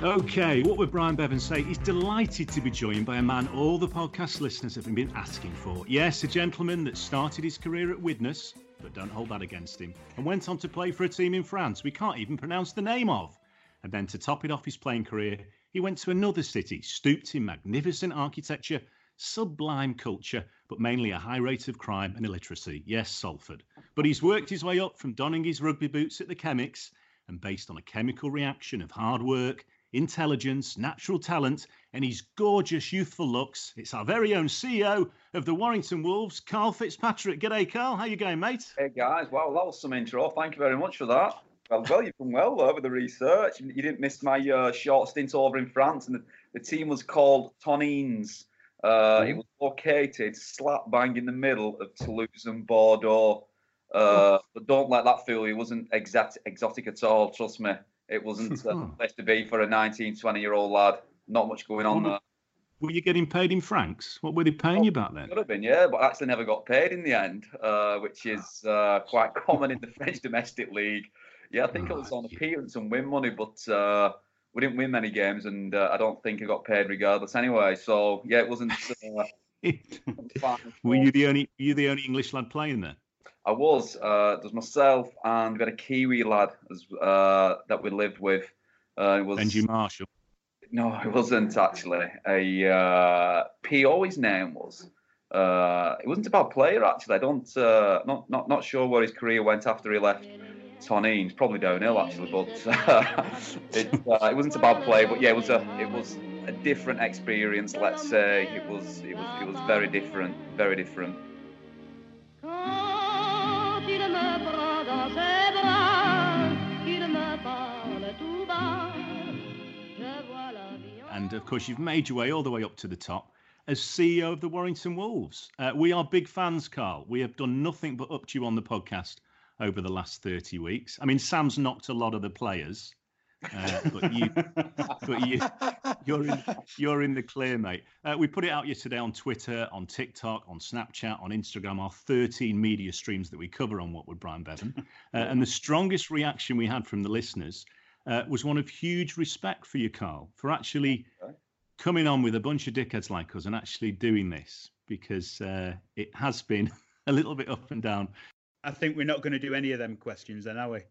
Okay, what would Brian Bevan say? He's delighted to be joined by a man all the podcast listeners have been asking for. Yes, a gentleman that started his career at Widnes, but don't hold that against him, and went on to play for a team in France we can't even pronounce the name of. And then to top it off his playing career, he went to another city, stooped in magnificent architecture, sublime culture, but mainly a high rate of crime and illiteracy. Yes, Salford. But he's worked his way up from donning his rugby boots at the Chemics, and based on a chemical reaction of hard work, intelligence, natural talent, and his gorgeous youthful looks, it's our very own CEO of the Warrington Wolves, Carl Fitzpatrick. G'day, Carl. How you going, mate? Hey, guys. Wow, that was some intro. Thank you very much for that. Well, you've done well there with the research. You didn't miss my short stint over in France, and the team was called Tonines. It was located slap bang in the middle of Toulouse and Bordeaux. But don't let that fool you. It wasn't exotic at all, trust me. It wasn't the place to be for a 19, 20-year-old lad. Not much going on there. Were you getting paid in francs? What were they paying you back then? Could have been, yeah, but I actually never got paid in the end, which is quite common in the French domestic league. Yeah, I think it was on appearance and win money, but we didn't win many games, and I don't think I got paid regardless anyway. So yeah, it wasn't. Were you the only English lad playing there? I was. There was myself, and we had a Kiwi lad that we lived with. It was Benji Marshall. No, it wasn't actually. A PO, his name was. He wasn't a bad player actually. I don't not sure where his career went after he left Tonines. Probably downhill actually, but it wasn't a bad play. But yeah, it was a different experience. Let's say it was very different, very different. And of course, you've made your way all the way up to the top as CEO of the Warrington Wolves. We are big fans, Carl. We have done nothing but up to you on the podcast over the last 30 weeks. I mean, Sam's knocked a lot of the players, but you're in the clear, mate. We put it out yesterday on Twitter, on TikTok, on Snapchat, on Instagram, our 13 media streams that we cover on What Would Brian Bevan. And the strongest reaction we had from the listeners was one of huge respect for you, Carl, for actually coming on with a bunch of dickheads like us and actually doing this, because it has been a little bit up and down. I think we're not going to do any of them questions then, are we?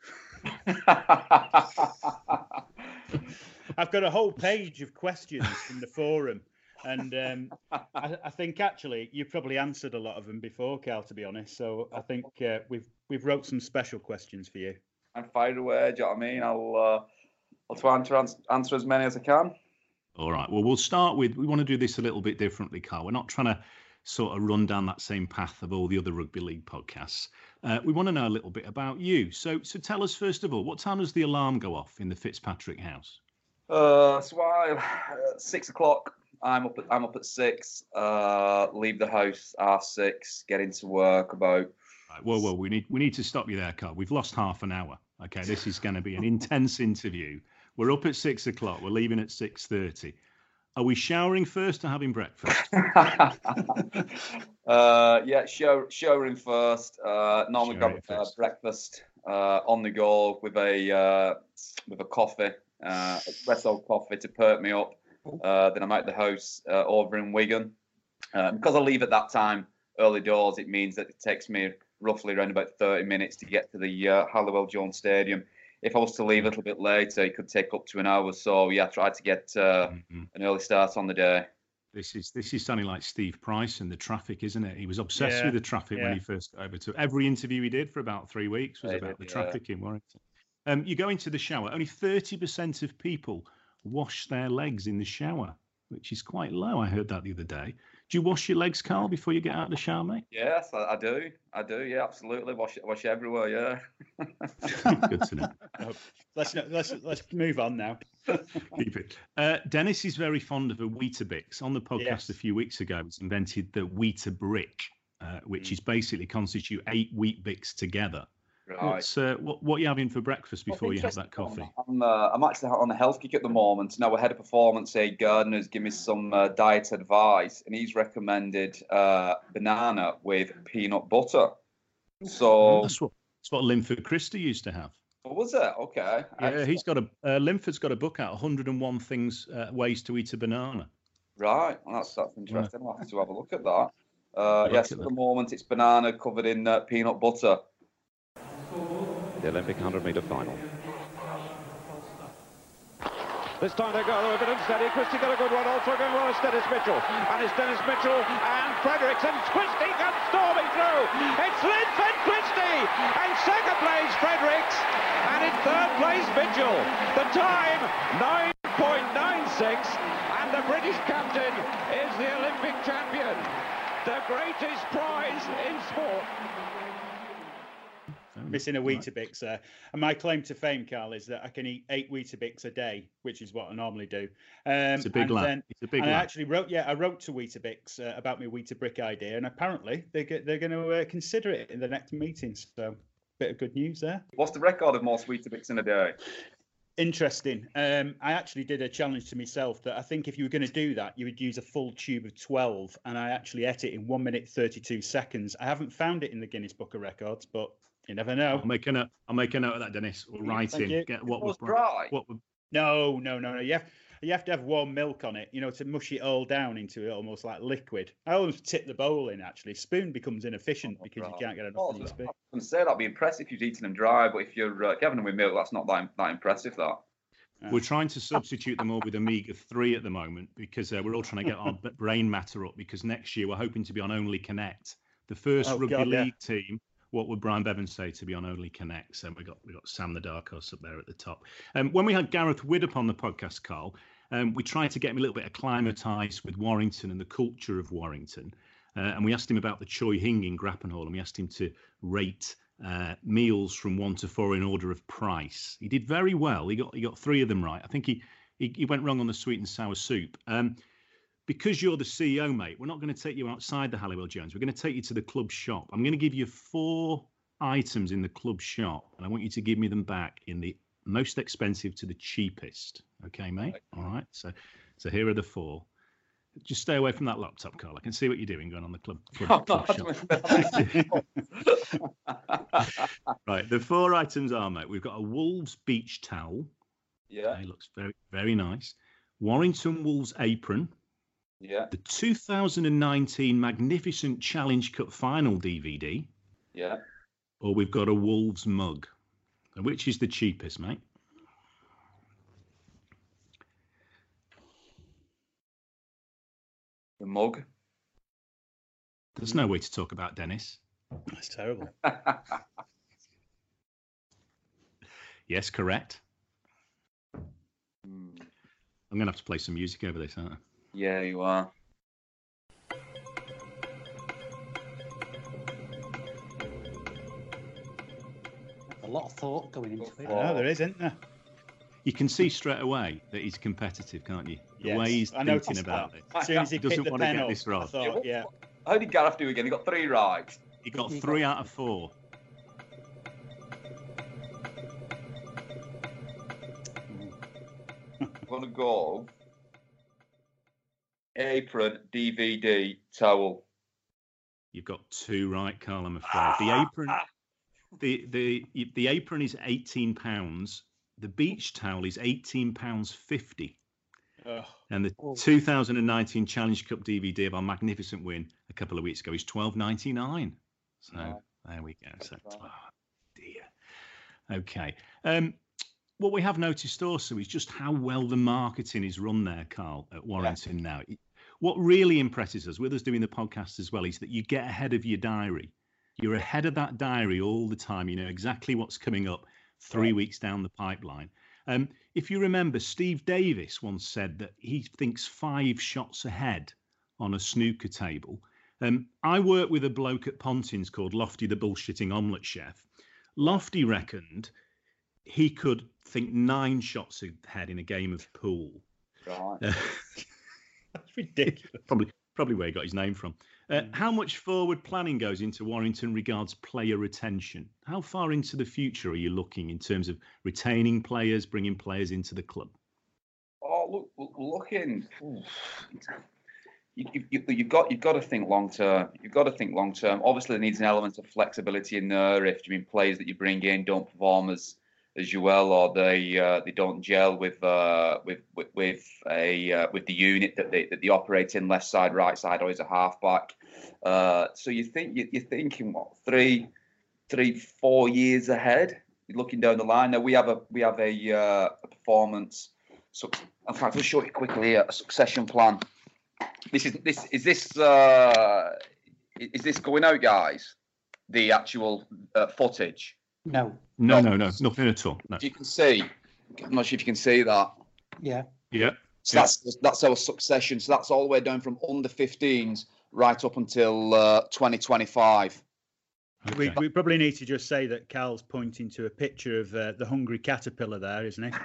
I've got a whole page of questions from the forum, and I think actually you've probably answered a lot of them before, Carl, to be honest. So I think we've wrote some special questions for you. And fire away, do you know what I mean? I'll try and answer as many as I can. All right. Well, we'll start with, we want to do this a little bit differently, Carl. We're not trying to sort of run down that same path of all the other rugby league podcasts. We want to know a little bit about you. So tell us, first of all, what time does the alarm go off in the Fitzpatrick house? So 6 o'clock. I'm up at 6. Leave the house at 6. Get into work about. Right, whoa! We need to stop you there, Carl. We've lost half an hour. Okay, this is going to be an intense interview. We're up at 6 o'clock. We're leaving at 6:30. Are we showering first or having breakfast? Yeah, showering first. Normally grab breakfast on the go with a coffee, espresso coffee to perk me up. Then I'm at the house over in Wigan. Because I leave at that time early doors, it means that it takes me roughly around about 30 minutes to get to the Halliwell Jones Stadium. If I was to leave a little bit later, it could take up to an hour. So yeah, I try to get an early start on the day. This is sounding like Steve Price and the traffic, isn't it? He was obsessed with the traffic when he first got over to every interview he did for about 3 weeks was about the traffic in Warrington. You go into the shower. Only 30% of people wash their legs in the shower, which is quite low. I heard that the other day. Do you wash your legs, Carl, before you get out of the shower, mate? Yes, I do. Yeah, absolutely. Wash everywhere. Yeah. Good to know. Let's move on now. Keep it. Dennis is very fond of a Weetabix. On the podcast a few weeks ago, he's invented the Weetabix, which is basically constitute 8 Weet-Bix together. Right. What are you having for breakfast before you have that coffee? I'm actually on a health kick at the moment. Now, ahead of performance, Gardner's given me some diet advice, and he's recommended banana with peanut butter. So that's what Linford Christie used to have. Oh, was it? Okay. Yeah, he's got Linford's got a book out, 101 ways to eat a banana. Right, well, that's interesting. I'll have to have a look at that. Yes, at the moment it's banana covered in peanut butter. The Olympic 100-metre final. This time they go a bit unsteady. Christie got a good one. Also going well as Dennis Mitchell. And it's Dennis Mitchell and Fredericks. And Christie comes storming through. It's Linford Christie. And second place Fredericks. And in third place Mitchell. The time 9.96. And the British captain is the Olympic champion. The greatest prize in sport. Missing a Weetabix there. And my claim to fame, Carl, is that I can eat 8 Weetabix a day, which is what I normally do. It's a big lap. It's a big lap. I actually wrote to Weetabix about my Weetabrick idea, and apparently they're going to consider it in the next meeting. So, bit of good news there. What's the record of most Weetabix in a day? Interesting. I actually did a challenge to myself that I think if you were going to do that, you would use a full tube of 12, and I actually ate it in 1 minute 32 seconds. I haven't found it in the Guinness Book of Records, but you never know. I'll make a note of that, Dennis. We'll write in. Get what was dry. No. You have to have warm milk on it, to mush it all down into it, almost like liquid. I always tip the bowl in, actually. Spoon becomes inefficient because you can't get enough in your spoon. I was going to say that'd be impressive if you're eating them dry, but if you're having them with milk, that's not that impressive, that. We're trying to substitute them all with omega-3 at the moment because we're all trying to get our brain matter up because next year we're hoping to be on Only Connect. The first rugby league team. What would Brian Bevan say to be on Only Connect? So we got Sam the Dark Horse up there at the top. When we had Gareth Widdop on the podcast, Carl, we tried to get him a little bit acclimatised with Warrington and the culture of Warrington. And we asked him about the Choi Hing in Grappenhall, and we asked him to rate meals from 1 to 4 in order of price. He did very well. He got 3 of them right. I think he went wrong on the sweet and sour soup. Because you're the CEO, mate, we're not going to take you outside the Halliwell Jones. We're going to take you to the club shop. I'm going to give you 4 items in the club shop, and I want you to give me them back in the most expensive to the cheapest. Okay, mate? All right. So here are the 4. Just stay away from that laptop, Carl. I can see what you're doing going on the club shop. Right. The 4 items are, mate, we've got a Wolves beach towel. Yeah. Okay, looks very, very nice. Warrington Wolves apron. Yeah. The 2019 Magnificent Challenge Cup Final DVD. Yeah. Or we've got a Wolves mug. Which is the cheapest, mate? The mug. There's no way to talk about Dennis. That's terrible. Yes, correct. I'm going to have to play some music over this, aren't I? Yeah, you are. A lot of thought going into it. No, there isn't there? You can see straight away that he's competitive, can't you? The way he's thinking about it. As soon as he doesn't picked want the to pen get up, this wrong. I thought, yeah. How did Gareth do again? He got 3 right. He got 3 out of 4. I'm going to go apron, DVD, towel. You've got 2 right, Carl, I'm afraid. The apron the apron is £18. The beach towel is £18.50. And the 2019 Challenge Cup DVD of our magnificent win a couple of weeks ago is £12.99. So there we go. So, dear. Okay. What we have noticed also is just how well the marketing is run there, Carl, at Warrington now. What really impresses us with us doing the podcast as well is that you get ahead of your diary. You're ahead of that diary all the time. You know exactly what's coming up 3 weeks down the pipeline. If you remember, Steve Davis once said that he thinks 5 shots ahead on a snooker table. I work with a bloke at Pontins called Lofty the Bullshitting Omelette Chef. Lofty reckoned he could think 9 shots ahead in a game of pool. Right. That's ridiculous. Probably where he got his name from. How much forward planning goes into Warrington regards player retention? How far into the future are you looking in terms of retaining players, bringing players into the club? Oh, looking. You've got to think long term. You've got to think long term. Obviously, there needs an element of flexibility in there. If players that you bring in don't perform as as well, or they don't gel with the unit that they operate in, left side, right side, or as a halfback. So you're thinking what 3-4 years ahead. You're looking down the line. Now we have a performance. So in fact, I'll show you quickly a succession plan. Is this going out, guys? The actual footage. No, nothing at all. No. If you can see, I'm not sure if you can see that. Yeah. So that's our succession. So that's all the way down from under 15s right up until 2025. Okay. We probably need to just say that Cal's pointing to a picture of the hungry caterpillar there, isn't he?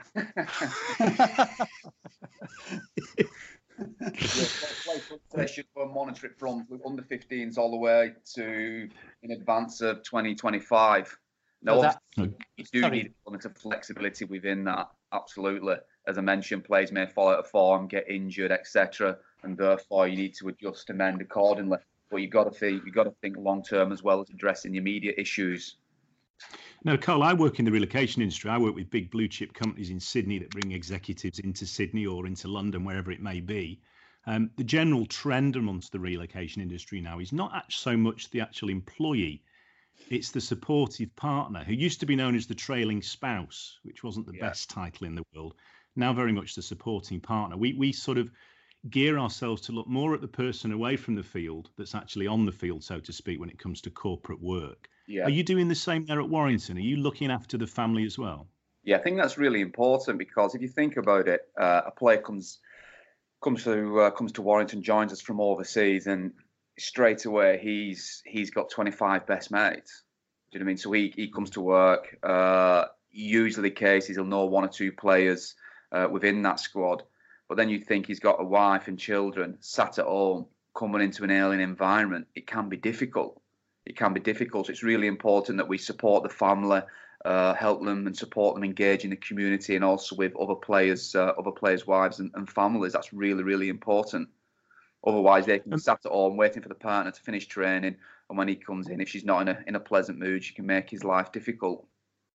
We'll monitor it from under 15s all the way to in advance of 2025. No, you do need a lot of flexibility within that. Absolutely, as I mentioned, players may fall out of form, get injured, etc., and therefore you need to adjust and amend accordingly. But you've got to think long term as well as addressing your immediate issues. Now, Carl, I work in the relocation industry. I work with big blue chip companies in Sydney that bring executives into Sydney or into London, wherever it may be. The general trend amongst the relocation industry now is not so much the actual employee, it's the supportive partner, who used to be known as the trailing spouse, which wasn't the best title in the world. Now very much the supporting partner. We sort of gear ourselves to look more at the person away from the field that's actually on the field, so to speak, when it comes to corporate work. Yeah. Are you doing the same there at Warrington? Are you looking after the family as well? Yeah, I think that's really important, because if you think about it, a player comes to Warrington, joins us from overseas, and straight away he's got 25 best mates. Do you know what I mean? So he comes to work. Usually the case is he'll know 1 or 2 players within that squad. But then you think he's got a wife and children sat at home, coming into an alien environment. It can be difficult. It's really important that we support the family, help them and support them engage in the community, and also with other players' wives and families. That's really, really important. Otherwise, they can be sat at home waiting for the partner to finish training, and when he comes in, if she's not in a pleasant mood, she can make his life difficult.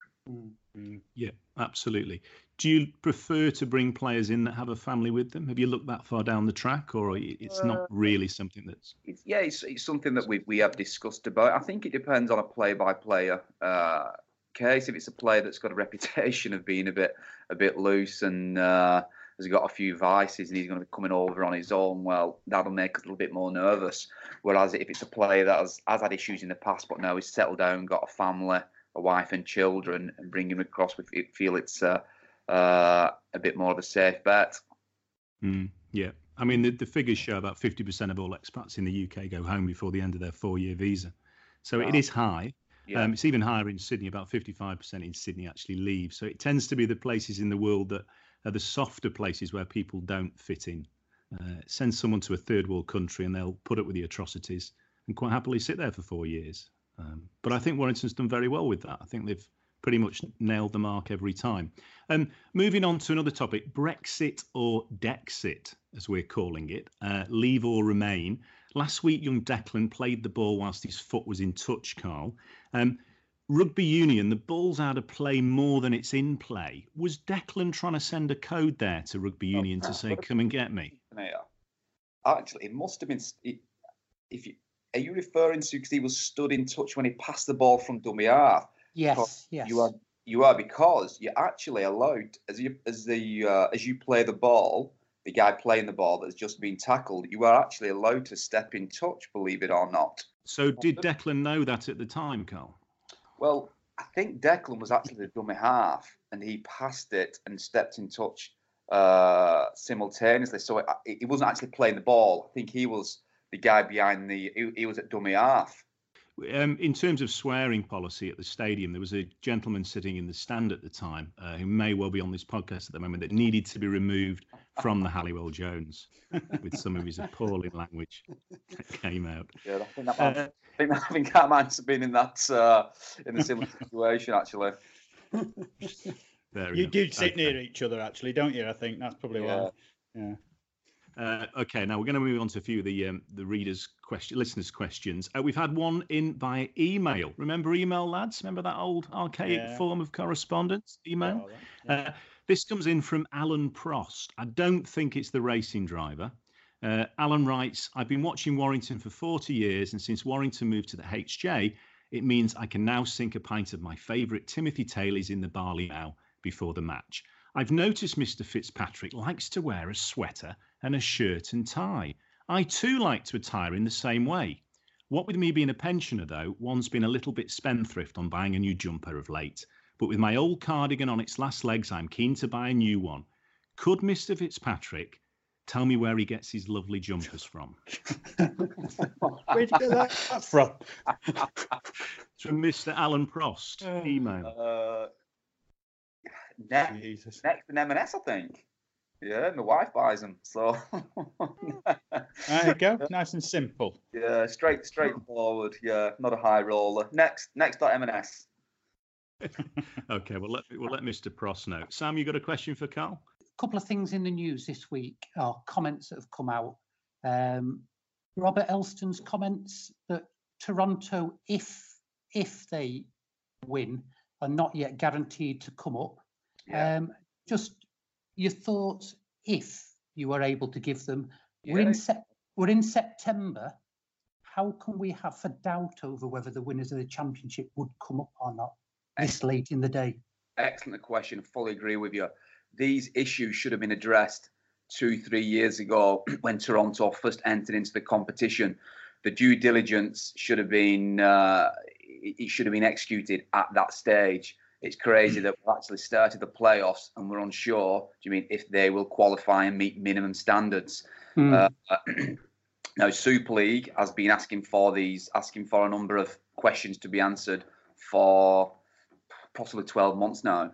Yeah, absolutely. Do you prefer to bring players in that have a family with them? Have you looked that far down the track, or it's not really something that's... It's something that we have discussed about. I think it depends on a player-by-player case. If it's a player that's got a reputation of being a bit loose and has got a few vices and he's going to be coming over on his own, well, that'll make us a little bit more nervous. Whereas if it's a player that has had issues in the past but now he's settled down, got a family, a wife and children, and bring him across, we feel it's a bit more of a safe bet. Yeah. I mean, the figures show about 50% of all expats in the UK go home before the end of their 4-year visa. So it is high. Yeah. It's even higher in Sydney. About 55% in Sydney actually leave. So it tends to be the places in the world that are the softer places where people don't fit in. Send someone to a third world country and they'll put up with the atrocities and quite happily sit there for 4 years. But I think Warrington's done very well with that. I think they've pretty much nailed the mark every time. Moving on to another topic, Brexit or Dexit, as we're calling it, leave or remain. Last week, young Declan played the ball whilst his foot was in touch, Carl. Rugby union, the ball's out of play more than it's in play. Was Declan trying to send a code there to rugby union to say, come and get me? Actually, it must have been... Are you referring to because he was stood in touch when he passed the ball from dummy half? Yes, yes. You are because you're actually allowed as you play the ball, the guy playing the ball that's just been tackled, you are actually allowed to step in touch, believe it or not. So did Declan know that at the time, Carl? Well, I think Declan was actually the dummy half and he passed it and stepped in touch simultaneously. So he wasn't actually playing the ball. I think he was the guy behind he was at dummy half. In terms of swearing policy at the stadium, there was a gentleman sitting in the stand at the time who may well be on this podcast at the moment that needed to be removed from the Halliwell Jones with some of his appalling language that came out. Yeah, I think that might have been in a similar situation, actually. You did sit near each other, actually, don't you? I think that's probably why. Yeah. Okay, now we're going to move on to a few of the listeners' questions. We've had one in by email. Remember email, lads? Remember that old archaic form of correspondence? Email. Yeah. This comes in from Alan Prost. I don't think it's the racing driver. Alan writes, I've been watching Warrington for 40 years, and since Warrington moved to the HJ, it means I can now sink a pint of my favourite Timothy Taylor's in the barley now before the match. I've noticed Mr. Fitzpatrick likes to wear a sweater and a shirt and tie. I too like to attire in the same way. What with me being a pensioner, though, one's been a little bit spendthrift on buying a new jumper of late. But with my old cardigan on its last legs, I'm keen to buy a new one. Could Mr. Fitzpatrick tell me where he gets his lovely jumpers from? Where'd you get that from? It's from Mr. Alan Prost. Email. Next in M&S, I think. Yeah, my wife buys them. So there you go. Nice and simple. Yeah, straightforward. Yeah, not a high roller. Next at M&S. Okay, we'll let Mr. Prost know. Sam, you got a question for Carl? A couple of things in the news this week, or comments that have come out. Robert Elston's comments that Toronto, if they win, are not yet guaranteed to come up. Yeah. Just your thoughts if you were able to give them. Yeah. We're in September. How can we have a doubt over whether the winners of the championship would come up or not this late in the day? Excellent question. Fully agree with you. These issues should have been addressed 2-3 years ago when Toronto first entered into the competition. The due diligence should have been executed at that stage. It's crazy that we've actually started the playoffs and we're unsure, do you mean, if they will qualify and meet minimum standards. Now, Super League has been asking for a number of questions to be answered for possibly 12 months now.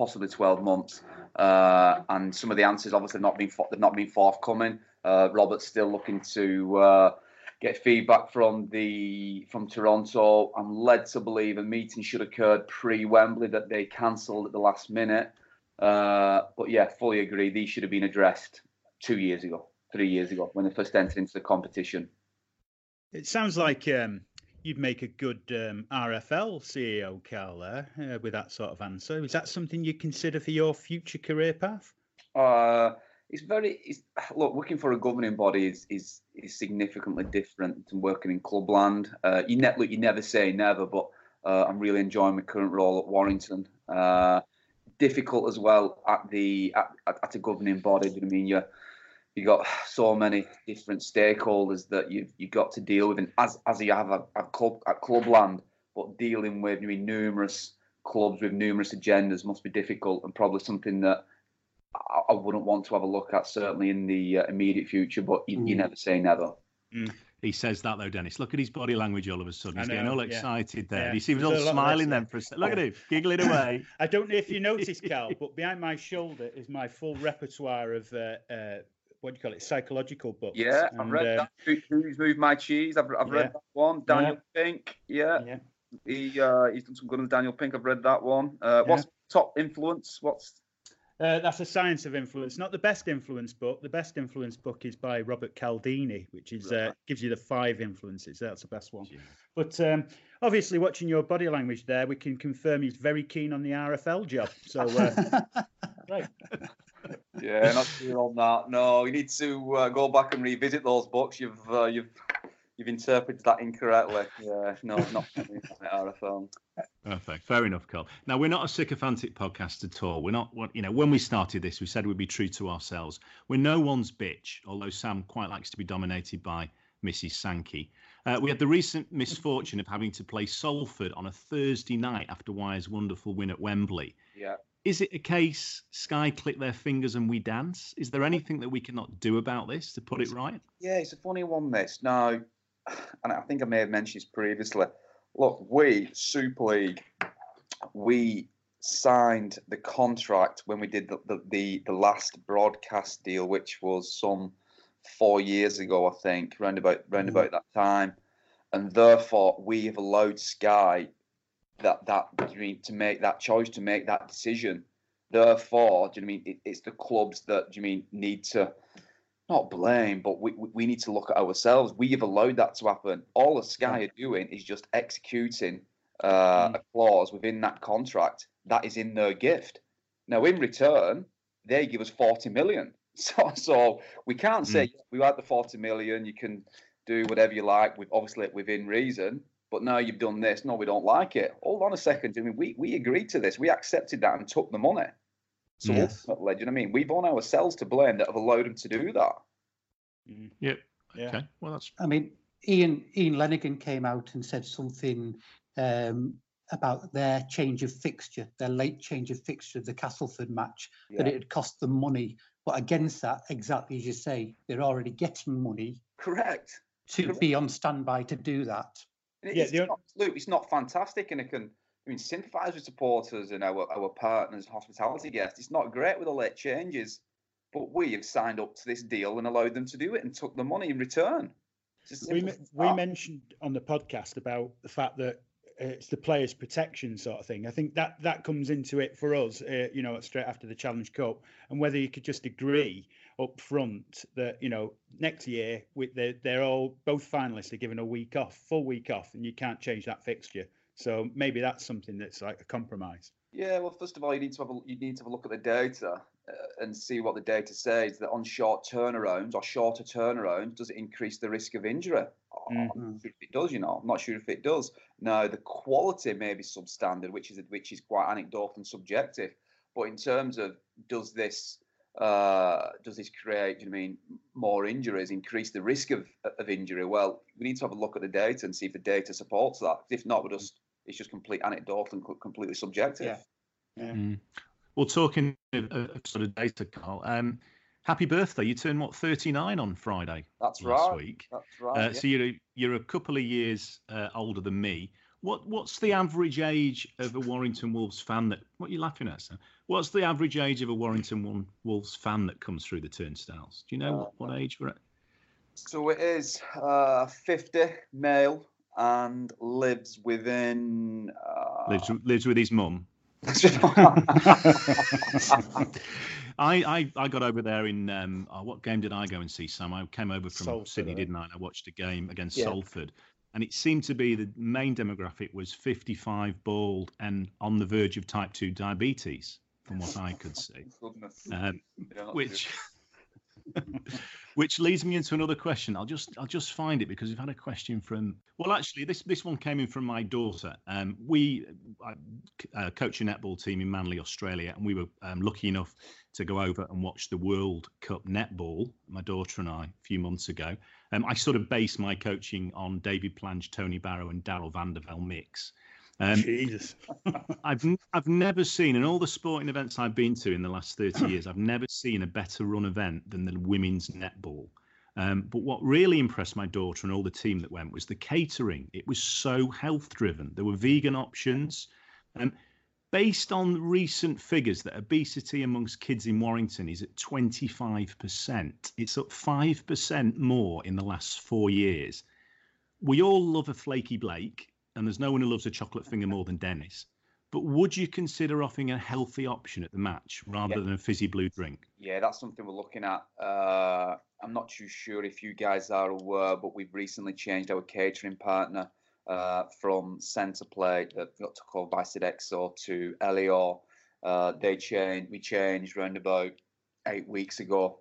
And some of the answers obviously have not been forthcoming. Robert's still looking to get feedback from Toronto. I'm led to believe a meeting should have occurred pre-Wembley that they cancelled at the last minute. But yeah, fully agree. These should have been addressed 2 years ago, 3 years ago when they first entered into the competition. It sounds like you'd make a good RFL CEO, Carl, there, with that sort of answer. Is that something you consider for your future career path? Look, working for a governing body is significantly different than working in clubland. You never say never, but I'm really enjoying my current role at Warrington. Difficult as well at a governing body. I mean, you got so many different stakeholders that you've got to deal with, and as you have at clubland, but dealing with numerous clubs with numerous agendas must be difficult, and probably something that I wouldn't want to have a look at, certainly in the immediate future, but you never say never. He says that, though, Dennis. Look at his body language all of a sudden. He's getting all excited there. Yeah. He seems all smiling then for a second. Look at him, giggling away. I don't know if you noticed, Carl, but behind my shoulder is my full repertoire of, what do you call it, psychological books. Yeah, I've read that. Who's Moved My Cheese? I've read that one. Daniel Pink, yeah. He's done some good on Daniel Pink. I've read that one. What's top influence? That's A Science of Influence. Not the best influence book. The best influence book is by Robert Cialdini, which is gives you the 5 influences. That's the best one. Yeah. But obviously, watching your body language there, we can confirm he's very keen on the RFL job. So, right. Yeah, not sure on that. No, you need to go back and revisit those books. You've interpreted that incorrectly. Yeah, no, not RFL. Perfect. Fair enough, Carl. Now, we're not a sycophantic podcast at all. We're not, when we started this, we said we'd be true to ourselves. We're no one's bitch, although Sam quite likes to be dominated by Mrs. Sankey. We had the recent misfortune of having to play Salford on a Thursday night after Wire's wonderful win at Wembley. Yeah. Is it a case Sky click their fingers and we dance? Is there anything that we cannot do about this to put it right? Yeah, it's a funny one, this. Now, and I think I may have mentioned this previously. Look, we, Super League, we signed the contract when we did the last broadcast deal, which was some 4 years ago, I think, round about that time. And therefore, we have allowed Sky to make that choice, to make that decision. Therefore, it's the clubs that need to not blame, but we need to look at ourselves. We have allowed that to happen. All the Sky are doing is just executing a clause within that contract that is in their gift. Now, in return, they give us 40 million. So we can't say we had the 40 million. You can do whatever you like, obviously within reason. But now you've done this. No, we don't like it. Hold on a second. I mean, we agreed to this. We accepted that and took the money. So ultimately, do you know what I mean? We've on ourselves to blame that have allowed them to do that. Yep. Yeah. Okay. Well, that's. I mean, Ian Lenigan came out and said something about their change of fixture, their late change of fixture, the Castleford match, that it had cost them money. But against that, exactly as you say, they're already getting money. Correct. To be on standby to do that. It's not fantastic, and it can. I mean, sympathise with supporters and our partners, hospitality guests. It's not great with the late changes, but we have signed up to this deal and allowed them to do it and took the money in return. We mentioned on the podcast about the fact that it's the players' protection sort of thing. I think that comes into it for us, straight after the Challenge Cup, and whether you could just agree up front that, next year they're all both finalists are given a week off, full week off, and you can't change that fixture. So maybe that's something that's like a compromise. Yeah, well, first of all, you need to have a look at the data and see what the data says. That on shorter turnarounds, does it increase the risk of injury? I'm not sure if it does. I'm not sure if it does. Now, the quality may be substandard, which is quite anecdotal and subjective. But in terms of does this create, more injuries, increase the risk of injury? Well, we need to have a look at the data and see if the data supports that. If not, it's just complete anecdotal and completely subjective. Yeah. Well, talking of sort of data, Carl, happy birthday. You turned, 39 on Friday last week. That's right. So you're a couple of years older than me. What's the average age of a Warrington Wolves fan what are you laughing at, Sam? What's the average age of a Warrington Wolves fan that comes through the turnstiles? Do you know what age we're at? So it is 50, male, and lives within... lives with his mum. I got over there in what game did I go and see, Sam? I came over from Salford, Sydney, didn't I? And I watched a game against Salford, and it seemed to be the main demographic was 55 bald and on the verge of type 2 diabetes, from what I could see. Which leads me into another question. I'll just find it because we've had a question from. Well, actually, this one came in from my daughter. I coach a netball team in Manly, Australia, and we were lucky enough to go over and watch the World Cup netball. My daughter and I, a few months ago. I sort of based my coaching on David Plange, Tony Barrow, and Daryl Vandervelde mix. Jesus. I've never seen, in all the sporting events I've been to in the last 30 years, I've never seen a better run event than the women's netball. But what really impressed my daughter and all the team that went was the catering. It was so health driven. There were vegan options. Based on recent figures, that obesity amongst kids in Warrington is at 25%. It's up 5% more in the last 4 years. We all love a flaky Blake, and there's no one who loves a chocolate finger more than Dennis. But would you consider offering a healthy option at the match rather than a fizzy blue drink? Yeah, that's something we're looking at. I'm not too sure if you guys are aware, but we've recently changed our catering partner from Centreplate that got took over by Sodexo to Elior. We changed around about 8 weeks ago.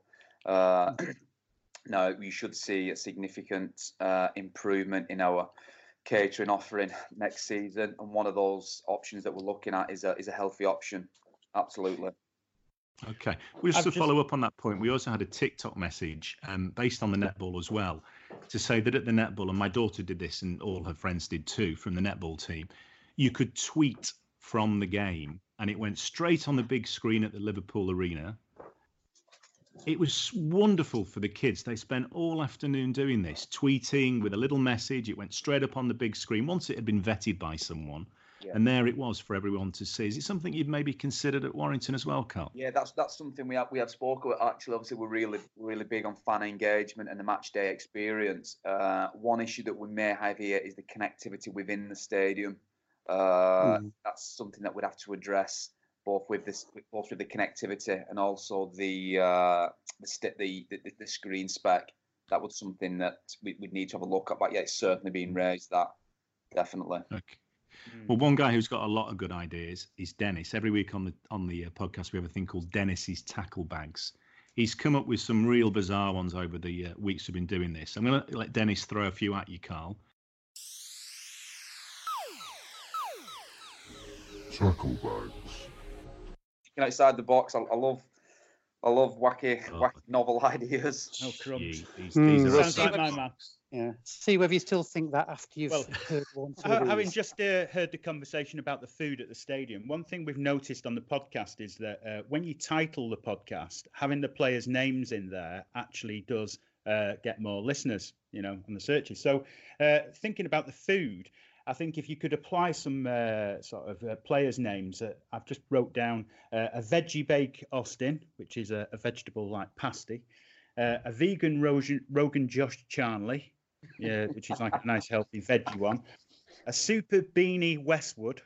Now we should see a significant improvement in our catering offering next season, and one of those options that we're looking at is a healthy option. Absolutely. Okay. Well, just to follow up on that point, we also had a TikTok message based on the netball as well, to say that at the netball, and my daughter did this and all her friends did too from the netball team, you could tweet from the game and it went straight on the big screen at the Liverpool Arena. It was wonderful for the kids. They spent all afternoon doing this, tweeting with a little message. It went straight up on the big screen once it had been vetted by someone. Yeah. And there it was for everyone to see. Is it something you'd maybe considered at Warrington as well, Carl? Yeah, that's something we have spoken about. Actually, obviously, we're really big on fan engagement and the match day experience. One issue that we may have here is the connectivity within the stadium. That's something that we'd have to address. both with the connectivity and also the screen spec. That was something that we'd need to have a look at. But yeah, it's certainly being raised. That definitely. Okay. Well, one guy who's got a lot of good ideas is Dennis. Every week on the podcast, we have a thing called Dennis's Tackle Bags. He's come up with some real bizarre ones over the weeks we've been doing this. I'm going to let Dennis throw a few at you, Carl. Tackle bags. Outside the box, I love wacky novel ideas. Oh, crumbs. These are Sounds like my man. Yeah. See whether you still think that after you've heard one. Having just heard the conversation about the food at the stadium, one thing we've noticed on the podcast is that when you title the podcast, having the players' names in there actually does get more listeners, on the searches. So thinking about the food, I think if you could apply some players' names, I've just wrote down a veggie bake Austin, which is a vegetable like pasty, a vegan Rogan Josh Charnley, which is like a nice healthy veggie one, a super beanie Westwood.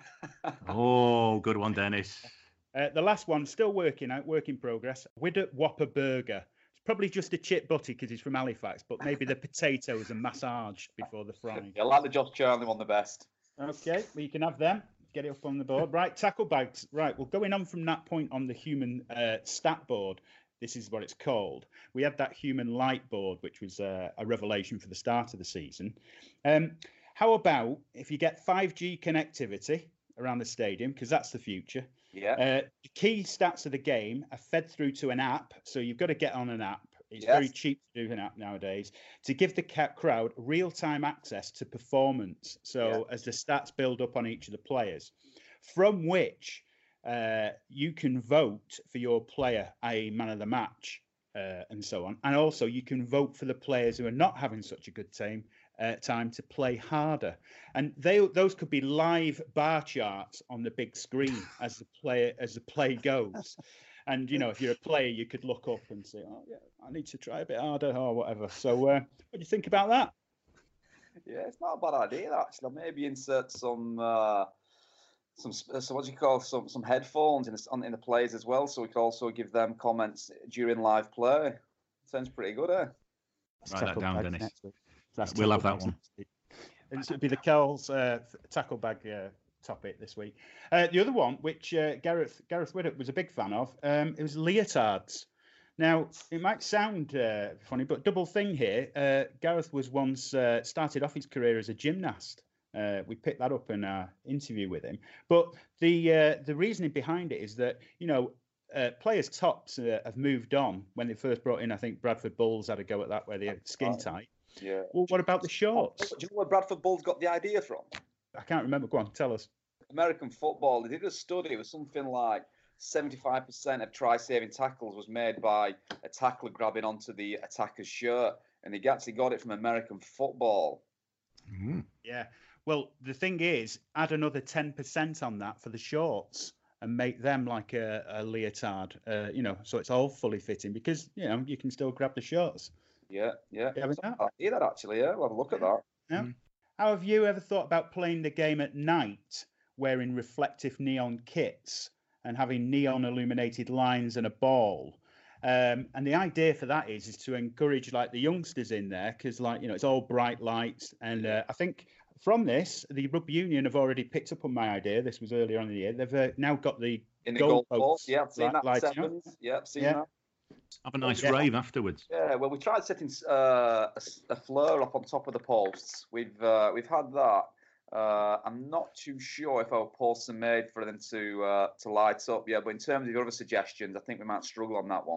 Oh, good one, Dennis. The last one, still work in progress, Widder Whopper Burger. Probably just a chip butty because he's from Halifax, but maybe the potatoes are massaged before the frying. I like the Josh Charnley one the best. Okay, well, you can have them. Get it up on the board. Right, tackle bags. Right, well, going on from that point on the human stat board, this is what it's called. We had that human light board, which was a revelation for the start of the season. How about if you get 5G connectivity around the stadium, because that's the future. Yeah. The key stats of the game are fed through to an app, so you've got to get on an app. It's very cheap to do an app nowadays to give the crowd real-time access to performance. So as the stats build up on each of the players, from which you can vote for your player, i.e. man of the match, and so on. And also you can vote for the players who are not having such a good time to play harder, and those could be live bar charts on the big screen as the play goes. And if you're a player, you could look up and say, "Oh yeah, I need to try a bit harder," or whatever. So, what do you think about that? Yeah, it's not a bad idea actually. Maybe insert some what do you call some headphones in the players as well, so we could also give them comments during live play. Sounds pretty good, eh? Write that down, Dennis. We'll have that one. It'll be the Kells tackle bag topic this week. The other one, which Gareth Widdop was a big fan of, it was leotards. Now, it might sound funny, but double thing here. Gareth was once started off his career as a gymnast. We picked that up in our interview with him. But the reasoning behind it is that, players' tops have moved on. When they first brought in, I think Bradford Bulls had a go at that, where they're skin tight. Yeah. Well, what about the shorts? Do you know where Bradford Bulls got the idea from? I can't remember. Go on, tell us. American football. They did a study. It was something like 75% of try-saving tackles was made by a tackler grabbing onto the attacker's shirt, and they actually got it from American football. Mm. Yeah. Well, the thing is, add another 10% on that for the shorts and make them like a leotard. So it's all fully fitting because you can still grab the shorts. Yeah. I hear that actually. Yeah, we'll have a look at that. Yeah. Mm. How have you ever thought about playing the game at night, wearing reflective neon kits and having neon illuminated lines and a ball? And the idea for that is to encourage like the youngsters in there because it's all bright lights. And I think from this, the rugby union have already picked up on my idea. This was earlier on in the year. They've now got the goal post. Yeah, I've seen that. Sevens. Yeah, I've seen that. Have a nice rave afterwards. Yeah, well, we tried setting a flare up on top of the posts. We've had that. I'm not too sure if our posts are made for them to light up. Yeah, but in terms of the other suggestions, I think we might struggle on that one.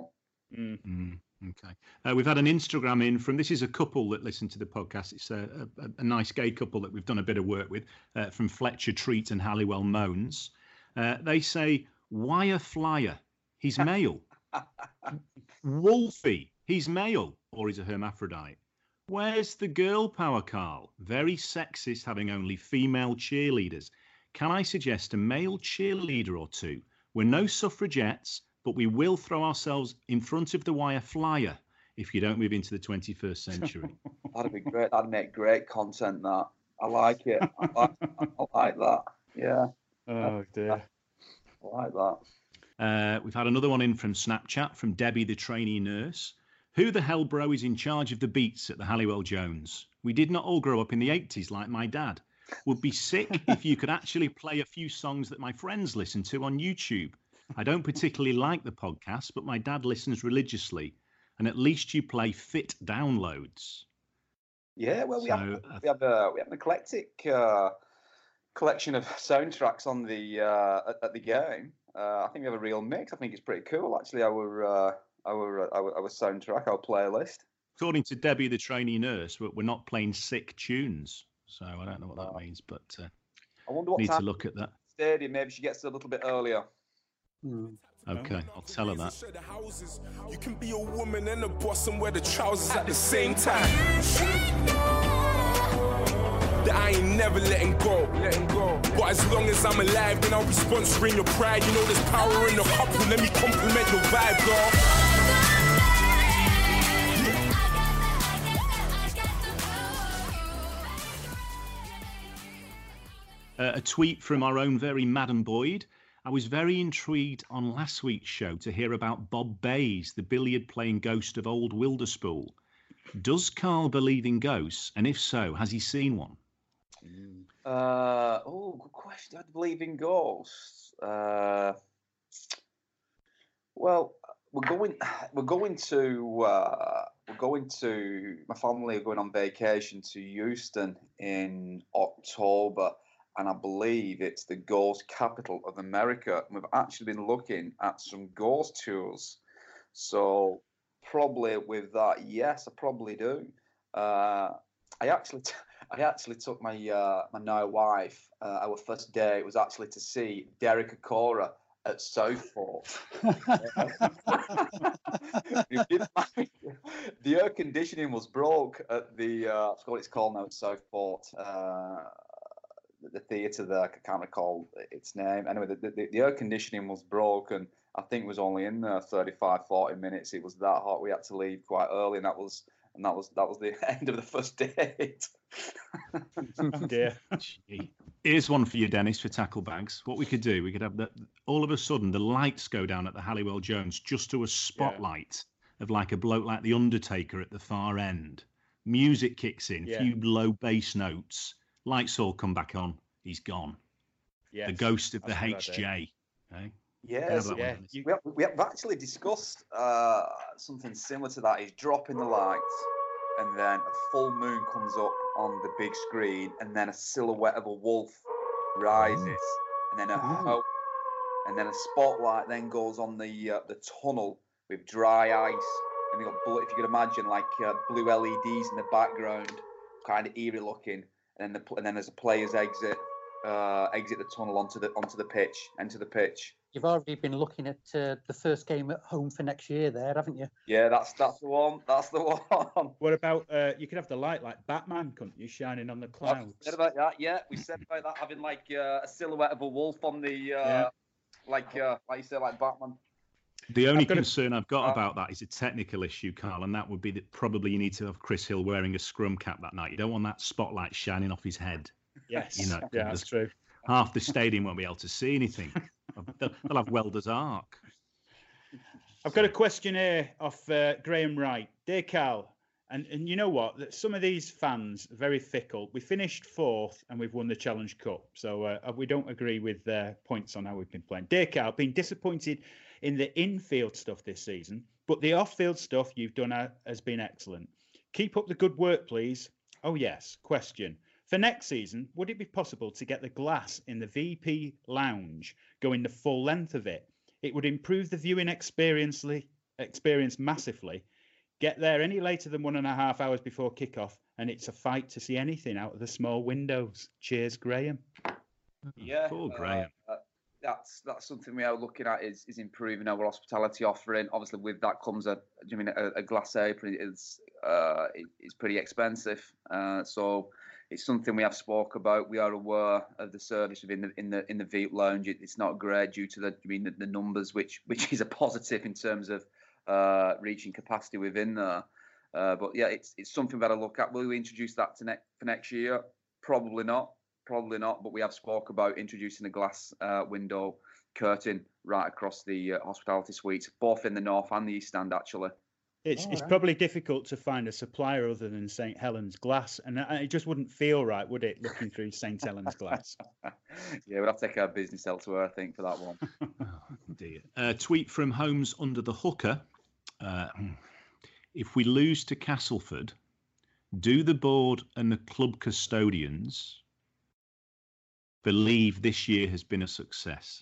Okay. We've had an Instagram in from, this is a couple that listen to the podcast. It's a nice gay couple that we've done a bit of work with from Fletcher Treat and Halliwell Moans. They say, wire flyer, he's male. Wolfie, he's male, or he's a hermaphrodite. Where's the girl power, Carl? Very sexist, having only female cheerleaders. Can I suggest a male cheerleader or two? We're no suffragettes, but we will throw ourselves in front of the wire flyer if you don't move into the 21st century. That'd be great. That'd make great content, that. I like it. I like that. Yeah. Oh, dear. like that. We've had another one in from Snapchat from Debbie, the trainee nurse. Who the hell, bro, is in charge of the beats at the Halliwell Jones? We did not all grow up in the 80s like my dad. Would be sick if you could actually play a few songs that my friends listen to on YouTube. I don't particularly like the podcast, but my dad listens religiously. And at least you play fit downloads. Yeah, well, we have an eclectic collection of soundtracks on the at the game. I think we have a real mix. I think it's pretty cool, actually. Our soundtrack, our playlist. According to Debbie, the trainee nurse, we're not playing sick tunes, so I don't know what that means. But I wonder what need time to look at that. Stadium. Maybe she gets a little bit earlier. Okay, I'll tell her that. You can be a woman and a boss and wear the trousers at the same time. That I ain't never letting go. But as long as I'm alive, then I'll be sponsoring your pride. You know there's power in the couple. Let me compliment your vibe, girl. A tweet from our own very Madam Boyd. I was very intrigued on last week's show to hear about Bob Bays, the billiard-playing ghost of old Wilderspool. Does Carl believe in ghosts? And if so, has he seen one? Good question. I believe in ghosts. Well, we're going to my family are going on vacation to Houston in October. And I believe it's the ghost capital of America. And we've actually been looking at some ghost tours. So probably with that, yes, I probably do. I actually took my my now wife. Our first day was actually to see Derek Acora at Southport. The air conditioning was broke at the I forgot what it's called now at Southport. The theatre there, I can't recall its name. Anyway, the air conditioning was broken. I think it was only in there 35, 40 minutes. It was that hot. We had to leave quite early, and that was the end of the first date. Oh dear. Here's one for you, Dennis, for tackle bags. What we could do, we could have all of a sudden the lights go down at the Halliwell Jones just to a spotlight of like a bloke like the Undertaker at the far end. Music kicks in, few low bass notes. Lights all come back on. He's gone. Yes, the ghost of the HJ. Okay? Yes. We have actually discussed something similar to that. He's dropping the lights, and then a full moon comes up on the big screen, and then a silhouette of a wolf rises, and then and then a spotlight then goes on the tunnel with dry ice, and you got if you could imagine like blue LEDs in the background, kind of eerie looking. And then as the players exit the tunnel onto the pitch. You've already been looking at the first game at home for next year, there, haven't you? Yeah, that's the one. That's the one. What about you could have the light like Batman, couldn't you, shining on the clouds? We said about that. Yeah, we said about that having like a silhouette of a wolf on the like you said, like Batman. The only concern I've got about that is a technical issue, Carl, and that would be that probably you need to have Chris Hill wearing a scrum cap that night. You don't want that spotlight shining off his head. Yes, you know, that's true. Half the stadium won't be able to see anything. They'll have welder's arc. I've got a question here off Graham Wright. Dear Carl, and you know what? Some of these fans are very fickle. We finished 4th and we've won the Challenge Cup. So we don't agree with points on how we've been playing. Dear Carl, been disappointed in the infield stuff this season, but the off-field stuff you've done has been excellent. Keep up the good work, please. Oh, yes. Question. For next season, would it be possible to get the glass in the VP lounge going the full length of it? It would improve the viewing experience massively. Get there any later than 1.5 hours before kickoff, and it's a fight to see anything out of the small windows. Cheers, Graham. Yeah. Poor Graham. That's something we are looking at is improving our hospitality offering. Obviously, with that comes a glass apron. It's pretty expensive, so it's something we have spoke about. We are aware of the service within the Veep Lounge. It's not great due to the numbers, which is a positive in terms of reaching capacity within there. But yeah, it's something we got to look at. Will we introduce that for next year? Probably not. But we have spoke about introducing a glass window curtain right across the hospitality suites, both in the north and the east stand, actually. It's probably difficult to find a supplier other than St. Helens Glass, and it just wouldn't feel right, would it, looking through St. Helens Glass? Yeah, we'd have to take our business elsewhere, I think, for that one. Oh, dear. Tweet from Holmes under the hooker. If we lose to Castleford, do the board and the club custodians believe this year has been a success?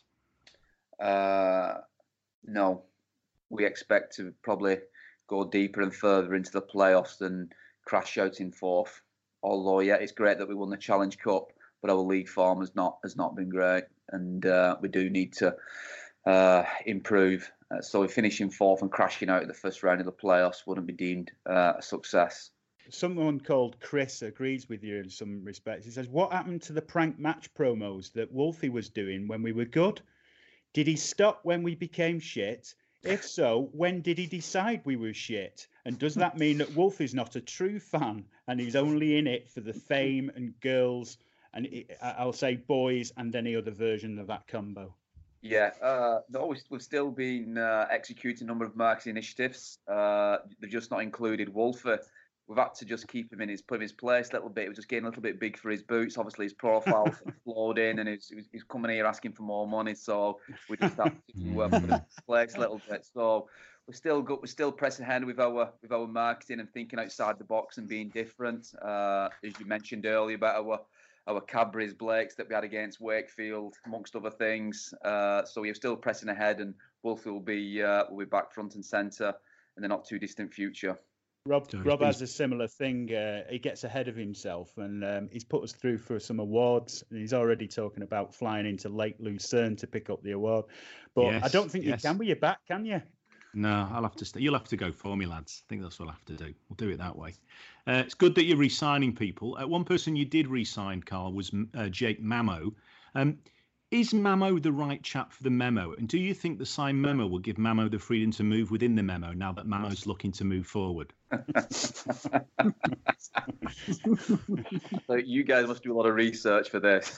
No. We expect to probably go deeper and further into the playoffs than crash out in fourth. Although, yeah, it's great that we won the Challenge Cup, but our league form has not been great, and we do need to improve. So finishing fourth and crashing out at the first round of the playoffs wouldn't be deemed a success. Someone called Chris agrees with you in some respects. He says, what happened to the prank match promos that Wolfie was doing when we were good? Did he stop when we became shit? If so, when did he decide we were shit? And does that mean that Wolfie's not a true fan and he's only in it for the fame and girls and I'll say boys and any other version of that combo? Yeah, no, we've still been executing a number of marketing initiatives. They've just not included Wolfie. We've had to just keep him in his place a little bit. He was just getting a little bit big for his boots. Obviously, his profile flowed in, and he's coming here asking for more money. So we just have to put him in place a little bit. So we're still pressing ahead with our marketing and thinking outside the box and being different. As you mentioned earlier about our Cadbury's Blakes that we had against Wakefield, amongst other things. So we're still pressing ahead, and Wolfie will be back front and centre in the not too distant future. Rob has a similar thing. He gets ahead of himself, and he's put us through for some awards. And he's already talking about flying into Lake Lucerne to pick up the award. But yes, I don't think you can with your back, can you? No, I'll have to stay. You'll have to go for me, lads. I think that's what I'll have to do. We'll do it that way. It's good that you're re-signing people. One person you did re-sign, Carl, was Jake Mamo. Is Mamo the right chap for the memo? And do you think the signed memo will give Mamo the freedom to move within the memo now that Mamo's looking to move forward? So you guys must do a lot of research for this.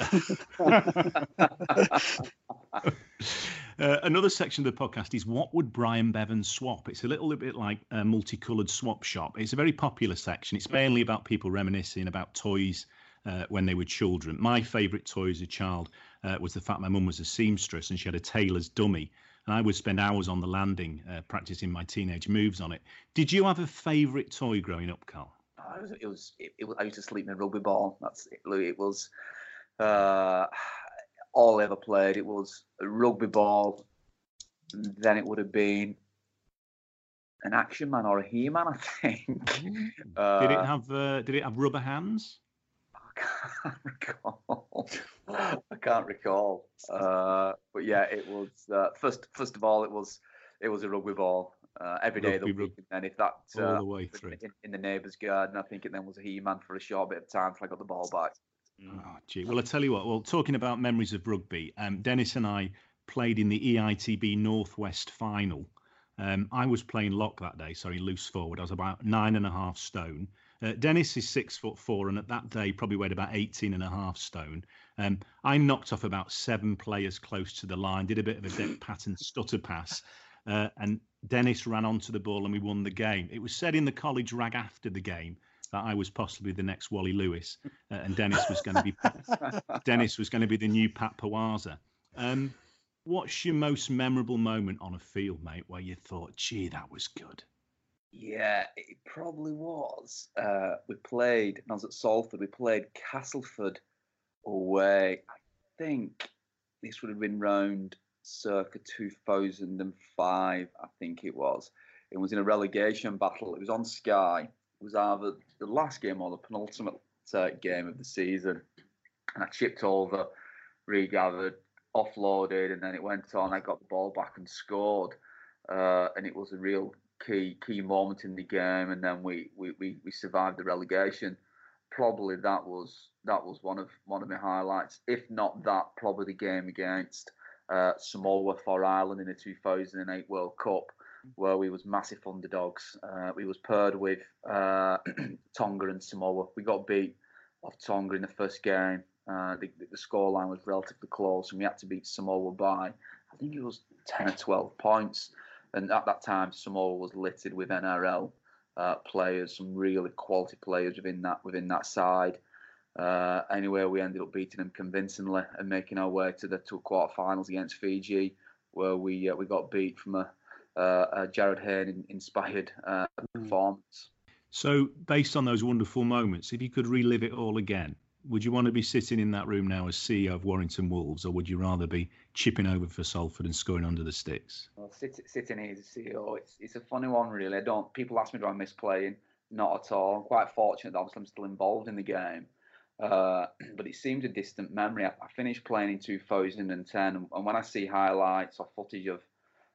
Another section of the podcast is what would Brian Bevan swap? It's a little bit like a multicoloured swap shop. It's a very popular section. It's mainly about people reminiscing about toys when they were children. My favourite toy as a child was the fact my mum was a seamstress and she had a tailor's dummy. And I would spend hours on the landing practicing my teenage moves on it. Did you have a favourite toy growing up, Carl? It was. I used to sleep in a rugby ball. It was all I ever played. It was a rugby ball. Then it would have been an Action Man or a He-Man, I think. Did it have rubber hands? I can't recall. But yeah, it was first of all, it was a rugby ball every day of the week. And then if that all the way through in the neighbour's garden, I think it then was a He-Man for a short bit of time till I got the ball back. Oh, gee. Well, I tell you what. Well, talking about memories of rugby, Dennis and I played in the EITB Northwest final. I was playing lock that day, loose forward. I was about 9.5 stone. Dennis is 6'4", and at that day probably weighed about 18.5 stone. I knocked off about 7 players close to the line, did a bit of a deck pattern stutter pass, and Dennis ran onto the ball and we won the game. It was said in the college rag after the game that I was possibly the next Wally Lewis, and Dennis was going to be the new Pat Pawaza. What's your most memorable moment on a field, mate, where you thought, gee, that was good? Yeah, it probably was. We played, and I was at Salford, we played Castleford away. I think this would have been round circa 2005, I think it was. It was in a relegation battle. It was on Sky. It was either the last game or the penultimate game of the season. And I chipped over, regathered, offloaded, and then it went on. I got the ball back and scored. And it was a real key moment in the game, and then we survived the relegation. Probably that was one of my highlights. If not that, probably the game against Samoa for Ireland in the 2008 World Cup, where we was massive underdogs. We was paired with Tonga and Samoa. We got beat off Tonga in the first game. The scoreline was relatively close, and we had to beat Samoa by, I I think it was 10 or 12 points. And at that time, Samoa was littered with NRL players, some really quality players within that side. Anyway, we ended up beating them convincingly and making our way to the quarterfinals against Fiji, where we got beat from a Jared Hayne inspired performance. So, based on those wonderful moments, if you could relive it all again, would you want to be sitting in that room now as CEO of Warrington Wolves, or would you rather be chipping over for Salford and scoring under the sticks? Well, sitting here as a CEO, it's a funny one, really. People ask me, do I miss playing? Not at all. I'm quite fortunate that obviously I'm still involved in the game. But it seems a distant memory. I finished playing in 2010, and when I see highlights or footage of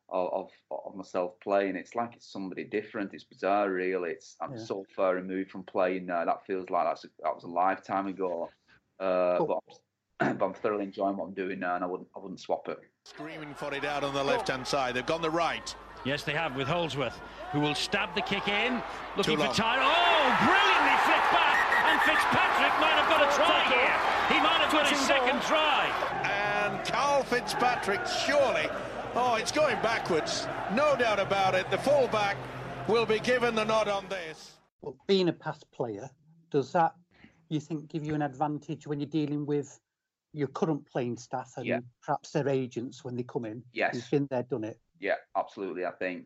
myself playing, it's like it's somebody different. It's bizarre, really. I'm so far removed from playing now. That feels like that was a lifetime ago. But I'm thoroughly enjoying what I'm doing now, and I wouldn't swap it. Screaming for it out on the left-hand side. They've gone the right. Yes, they have, with Holdsworth, who will stab the kick in, looking for Tyler. Oh, brilliantly flicked back, and Fitzpatrick might have got a try here. He might have got his second try. And Carl Fitzpatrick, surely. Oh, it's going backwards. No doubt about it. The fullback will be given the nod on this. Well, being a past player, does that, you think, give you an advantage when you're dealing with your current playing staff and perhaps their agents when they come in? Yes. You've been there, done it. Yeah, absolutely. I think,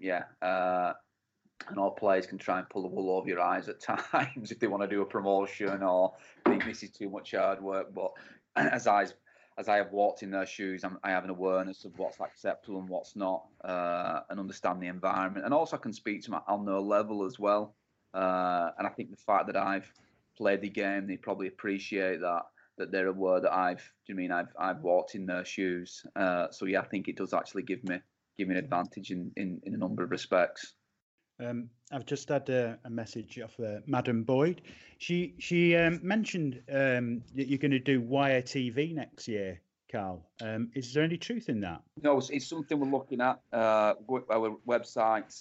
and all players can try and pull the wool over your eyes at times if they want to do a promotion or think this is too much hard work. But as I have walked in their shoes, I have an awareness of what's acceptable and what's not, and understand the environment. And also I can speak to them on their level as well. And I think the fact that I've played the game, they probably appreciate that they're aware that I've walked in their shoes. So yeah, I think it does actually give me an advantage in a number of respects. I've just had a message off Madam Boyd. She mentioned that you're going to do Wire TV next year, Carl. Is there any truth in that? No, it's something we're looking at. Our website,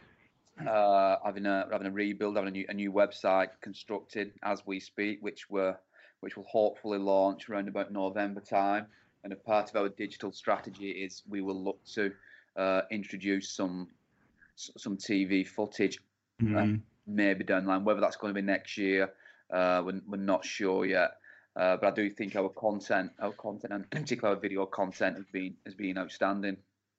having a rebuild, having a new website constructed as we speak, which will hopefully launch around about November time. And a part of our digital strategy is we will look to introduce some TV footage, maybe down the line. Whether that's going to be next year, we're not sure yet. But I do think our content, and particularly our video content, has been outstanding.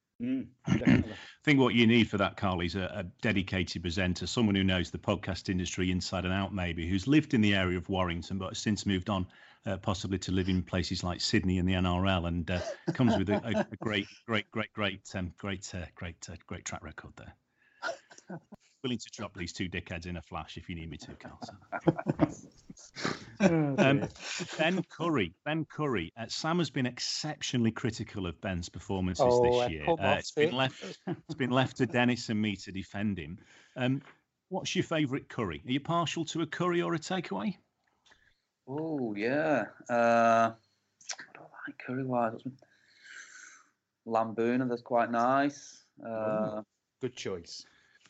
I think what you need for that, Carl, is a dedicated presenter, someone who knows the podcast industry inside and out, maybe, who's lived in the area of Warrington, but has since moved on, possibly to live in places like Sydney and the NRL, and comes with a great track record there. Willing to drop these two dickheads in a flash if you need me to, Carl. Ben Curry. Sam has been exceptionally critical of Ben's performances this year. It's been left to Dennis and me to defend him. What's your favourite curry? Are you partial to a curry or a takeaway? Oh yeah, I don't like curry wise. Lamboona, that's quite nice. Good choice.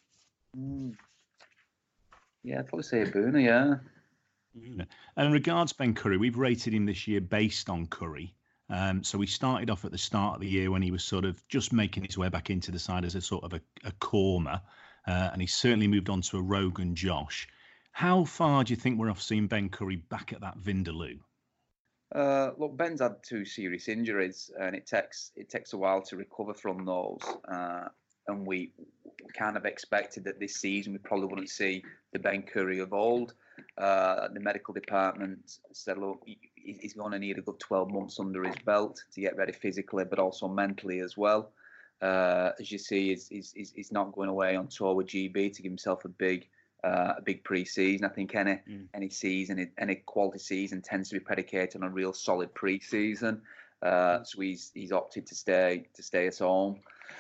Yeah, I'd probably say a Boona, yeah. And in regards Ben Curry, we've rated him this year based on Curry. So we started off at the start of the year when he was sort of just making his way back into the side as a sort of a corner. And he's certainly moved on to a Rogan Josh. How far do you think we're off seeing Ben Curry back at that Vindaloo? Look, Ben's had 2 serious injuries, and it takes a while to recover from those. And we kind of expected that this season we probably wouldn't see the Ben Curry of old. The medical department said, look, he's going to need a good 12 months under his belt to get ready physically, but also mentally as well. As you see, he's not going away on tour with GB to give himself a big pre-season. I think any season, any quality season tends to be predicated on a real solid pre-season. So he's opted to stay at home.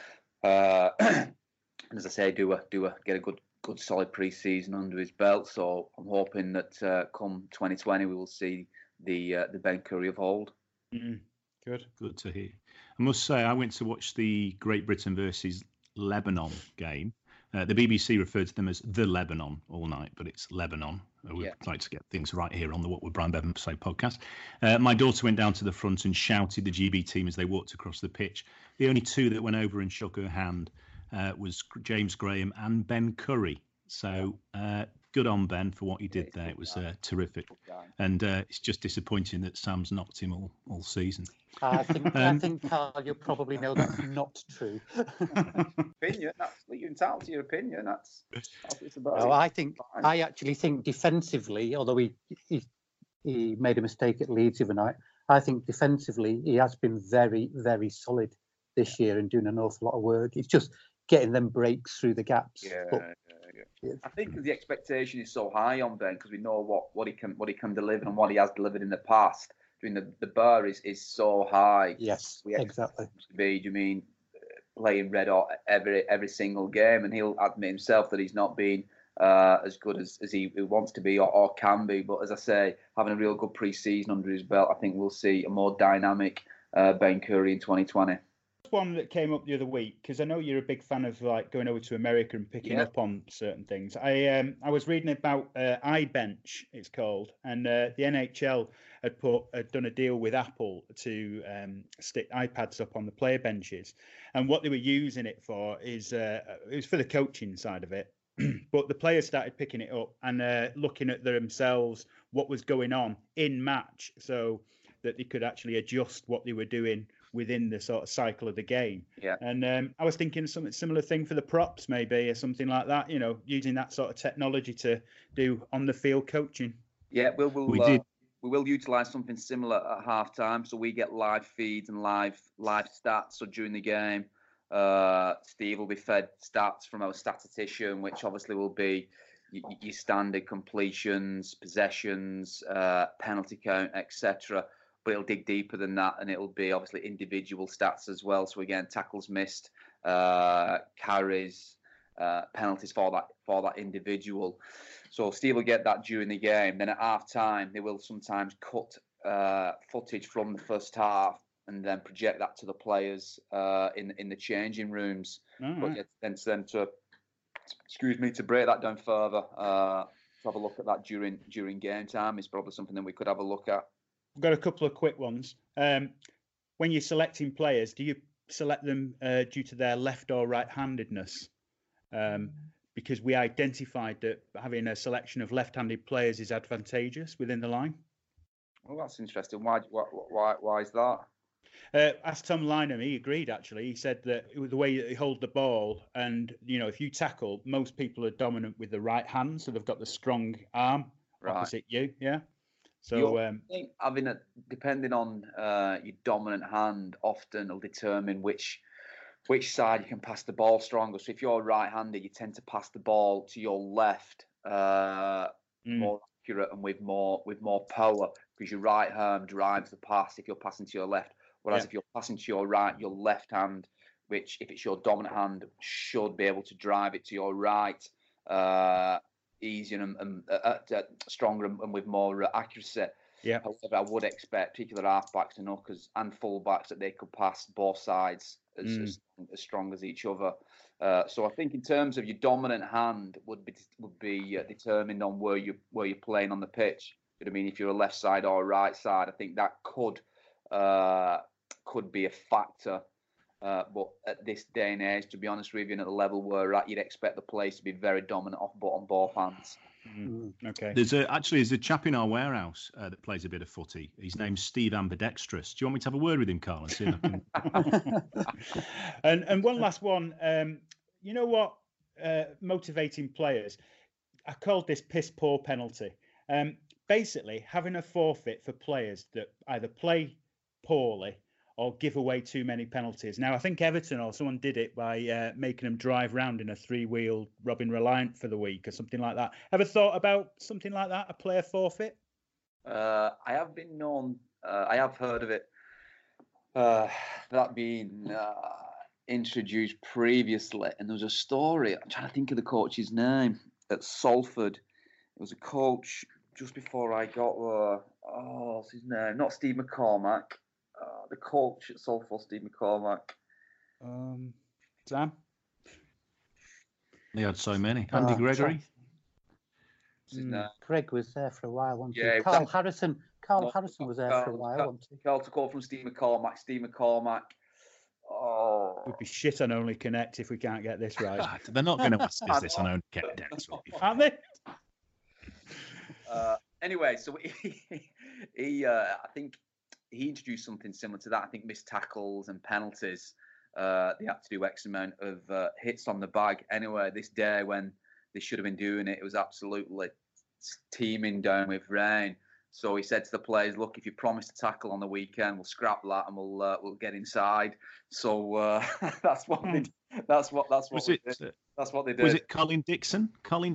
And as I say, get a good solid pre-season under his belt. So I'm hoping that come 2020 we will see the Ben Curry of old. Good to hear. I must say, I went to watch the Great Britain versus Lebanon game. The BBC referred to them as the Lebanon all night, but it's Lebanon. We'd like to get things right here on the What Would Brian Bevan Say podcast. My daughter went down to the front and shouted the GB team as they walked across the pitch. The only two that went over and shook her hand was James Graham and Ben Curry. So good on Ben for what he did there. It was terrific. And it's just disappointing that Sam's knocked him all season. I think, Carl, you probably know that's not true. Opinion, you're entitled to your opinion. That's what it's about. No, I actually think defensively, although he made a mistake at Leeds the other night, I think defensively he has been very, very solid this year and doing an awful lot of work. It's just getting them breaks through the gaps. I think the expectation is so high on Ben because we know what he can deliver and what he has delivered in the past. I mean, the bar is so high. Yes, exactly. Do you mean playing red hot every single game? And he'll admit himself that he's not been as good as he wants to be or can be. But as I say, having a real good pre-season under his belt, I think we'll see a more dynamic Ben Curry in 2020. One that came up the other week, because I know you're a big fan of like going over to America and picking up on certain things. I was reading about iBench, it's called, and the NHL had done a deal with Apple to stick iPads up on the player benches, and what they were using it for is it was for the coaching side of it. But the players started picking it up and looking at themselves, what was going on in match, so that they could actually adjust what they were doing within the sort of cycle of the game. Yeah. And I was thinking something similar thing for the props, maybe, or something like that, using that sort of technology to do on the field coaching. Yeah, we will utilise something similar at half time. So we get live feeds and live stats. So during the game, Steve will be fed stats from our statistician, which obviously will be your standard completions, possessions, penalty count, etc. But it'll dig deeper than that, and it'll be obviously individual stats as well. So again, tackles missed, carries, penalties for that individual. So Steve will get that during the game. Then at half time, they will sometimes cut footage from the first half and then project that to the players in the changing rooms. But then to break that down further, to have a look at that during game time is probably something that we could have a look at. I've got a couple of quick ones. When you're selecting players, do you select them due to their left or right-handedness? Because we identified that having a selection of left-handed players is advantageous within the line. Well, that's interesting. Why is that? Asked Tom Lynham, he agreed, actually. He said that the way that they hold the ball and, if you tackle, most people are dominant with the right hand, so they've got the strong arm opposite you, yeah? So depending on your dominant hand, often will determine which side you can pass the ball stronger. So if you're right-handed, you tend to pass the ball to your left more accurate and with more power because your right hand drives the pass if you're passing to your left. Whereas if you're passing to your right, your left hand, which if it's your dominant hand, should be able to drive it to your right. Easier and stronger and with more accuracy. Yeah. However, I would expect particular halfbacks and hookers and fullbacks that they could pass both sides as strong as each other. So I think in terms of your dominant hand would be determined on where you're playing on the pitch. You know what I mean? If you're a left side or a right side, I think that could be a factor. But at this day and age, to be honest with you, at the level we're at, you'd expect the players to be very dominant on both hands. Okay. There's a chap in our warehouse that plays a bit of footy. His name's Steve Ambidextrous. Do you want me to have a word with him, Carl? And see if I can... and one last one. You know what? Motivating players. I called this piss poor penalty. Basically, having a forfeit for players that either play poorly or give away too many penalties. Now, I think Everton or someone did it by making them drive round in a three-wheel Robin Reliant for the week or something like that. Ever thought about something like that, a player forfeit? I have been known, I have heard of it, that being introduced previously. And there was a story, I'm trying to think of the coach's name, at Salford. It was a coach just before I got there. Oh, what's his name? Not Steve McCormack. The coach at Salford, Steve McCormack. Sam? They had so many. Andy Gregory. Greg was there for a while, wasn't Yeah, he? Carl Harrison was there for a while, wasn't he? Carl to call from Steve McCormack. Oh, We'd be shit on Only Connect if we can't get this right. They're not going to ask us this on Only Connect. Aren't they? Anyway, so he I think he introduced something similar to that. I think missed tackles and penalties. They had to do X amount of hits on the bag. Anyway, this day when they should have been doing it, it was absolutely teeming down with rain. So he said to the players, "Look, if you promise to tackle on the weekend, we'll scrap that and we'll get inside." So that's what they did. That's what they did. Was it Colin Dixon?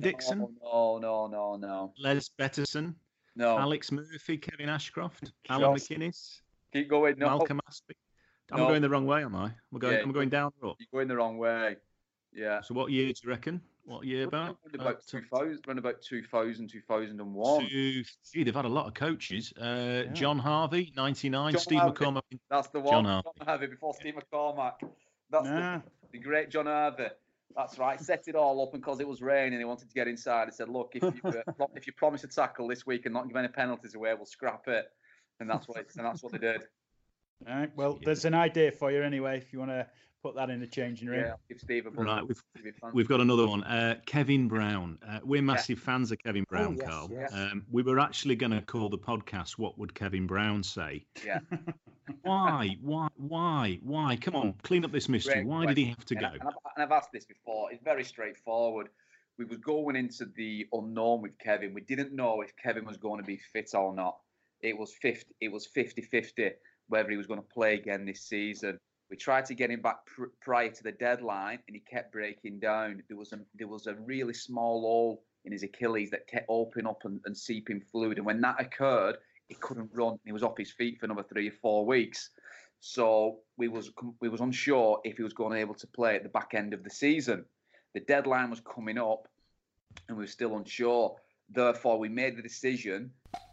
No. Les Betterson? No. Alex Murphy? Kevin Ashcroft? Alan McInnes? Keep going. No. Malcolm Aspie? I'm going the wrong way, am I? I'm going down or up? You're going the wrong way. Yeah. So what year do you reckon? What year about? About 2000, around about 2000, 2001. Gee, they've had a lot of coaches. John Harvey, 99. John Steve Harvey. McCormack. That's the one. John Harvey before Steve McCormack. That's the great John Harvey. That's right. Set it all up, and because it was raining, he wanted to get inside. He said, "Look, if you promise to tackle this week and not give any penalties away, we'll scrap it." And that's what they did. All right. Well, there's an idea for you anyway. If you want to put that in the changing room. Yeah, give Steve a buzz. Right, we've got another one. Kevin Brown. We're massive fans of Kevin Brown, yes, Carl. yes. We were actually going to call the podcast "What Would Kevin Brown Say?" Yeah. Why? Come on, clean up this mystery. Why did he have to go? And I've asked this before. It's very straightforward. We was going into the unknown with Kevin. We didn't know if Kevin was going to be fit or not. It was 50-50 whether he was going to play again this season. We tried to get him back prior to the deadline, and he kept breaking down. There was a really small hole in his Achilles that kept opening up and seeping fluid. And when that occurred, he couldn't run. He was off his feet for another 3 or 4 weeks. So we was unsure if he was going to be able to play at the back end of the season. The deadline was coming up, and we were still unsure. Therefore, we made the decision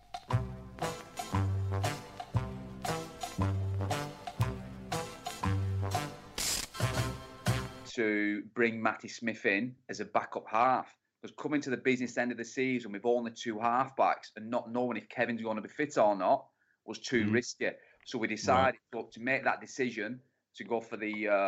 to bring Matty Smith in as a backup half. Because coming to the business end of the season with only 2 halfbacks and not knowing if Kevin's going to be fit or not was too risky. So we decided to make that decision to go for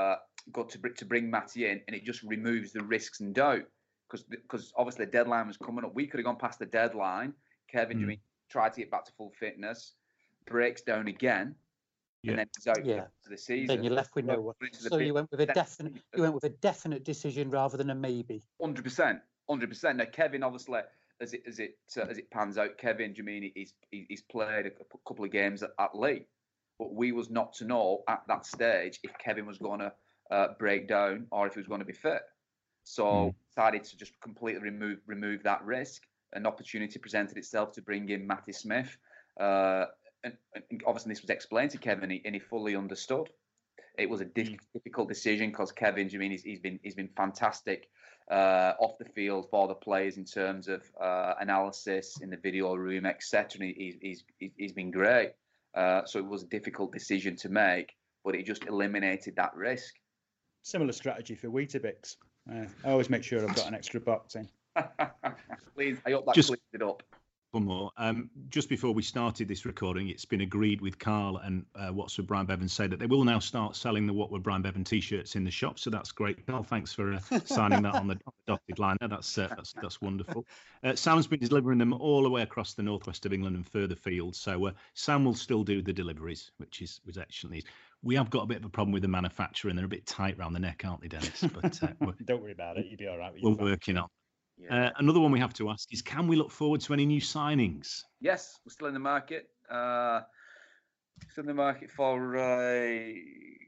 to bring Matty in, and it just removes the risks and doubt. Because obviously the deadline was coming up. We could have gone past the deadline. Kevin tried to get back to full fitness, breaks down again. And then he's out for the season. Then you're left with no one. So you went with a definite. You went with a definite decision rather than a maybe. 100%. Now Kevin, obviously, as it pans out, Kevin, he's played a couple of games at Leigh, but we was not to know at that stage if Kevin was going to break down or if he was going to be fit. So decided to just completely remove that risk. An opportunity presented itself to bring in Matty Smith. And obviously this was explained to Kevin, and he fully understood. It was a difficult decision because Kevin, he's been fantastic off the field for the players in terms of analysis in the video room, etc. And he's been great. So it was a difficult decision to make, but it just eliminated that risk. Similar strategy for Weetabix. I always make sure I've got an extra box in. Please, I hope that clears it up. One more. Just before we started this recording, it's been agreed with Carl and What's With Brian Bevan say that they will now start selling the What With Brian Bevan t-shirts in the shop. So that's great, Carl. Thanks for signing that on the dotted line there. That's wonderful. Sam's been delivering them all the way across the northwest of England and further field. So Sam will still do the deliveries, which was excellent. We have got a bit of a problem with the manufacturer, and they're a bit tight around the neck, aren't they, Dennis? But don't worry about it. You'll be all right. We're working on. Yeah. Another one we have to ask is, can we look forward to any new signings? Yes, we're still in the market. Still in the market for a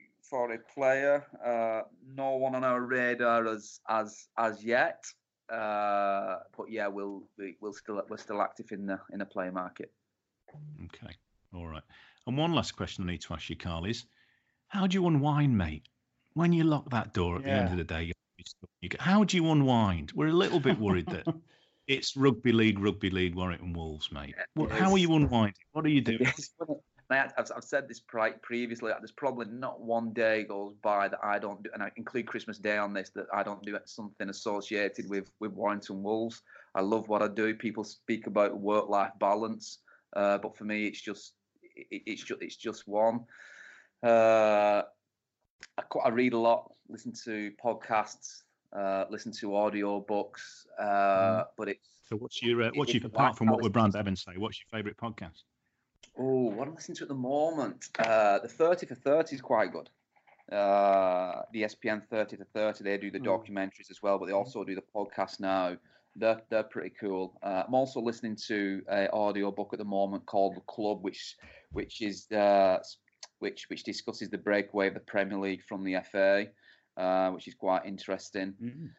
player. No one on our radar as yet. But yeah, we're still active in the player market. Okay, all right. And one last question I need to ask you, Carl, is how do you unwind, mate? When you lock that door at the end of the day, how do you unwind? We're a little bit worried that it's rugby league, Warwick and Wolves, mate. How are you unwinding? What are you doing? I've said this previously. There's probably not one day goes by that I don't do, and I include Christmas Day on this, that I don't do something associated with Warrington Wolves. I love what I do. People speak about work-life balance, but for me, it's just one. I read a lot, listen to podcasts, listen to audio books, but it's. So what's your apart from what would Brian Bevan say? What's your favourite podcast? Oh, what I'm listening to at the moment? The 30 for 30 is quite good. The ESPN 30 for 30, they do the documentaries as well, but they also do the podcast now. They're pretty cool. I'm also listening to an audio book at the moment called The Club, which discusses the breakaway of the Premier League from the FA, which is quite interesting.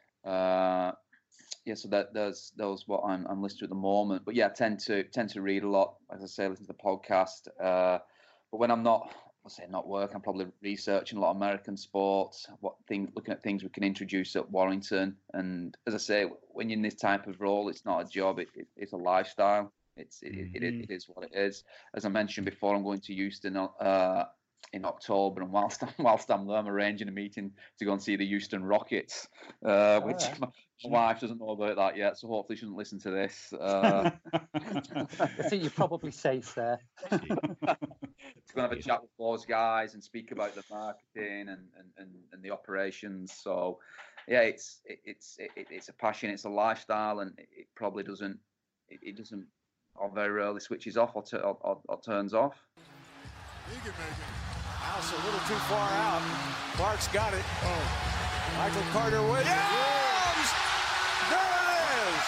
So there's what I'm listening to at the moment. But yeah, I tend to read a lot, as I say, listen to the podcast. But when I'm not working, I'm probably researching a lot of American sports, looking at things we can introduce at Warrington. And as I say, when you're in this type of role, it's not a job; it's a lifestyle. It is what it is. As I mentioned before, I'm going to Houston in October, and whilst I'm there, I'm arranging a meeting to go and see the Houston Rockets, which my wife doesn't know about that yet, so hopefully she doesn't listen to this. I think you're probably safe there. It's going to have a chat with those guys and speak about the marketing and the operations. So, yeah, it's a passion, it's a lifestyle, and it probably doesn't, or very rarely switches off or turns off. He can make it. House a little too far out. Clark's got it. Oh, Michael Carter Williams. Yes! There it is.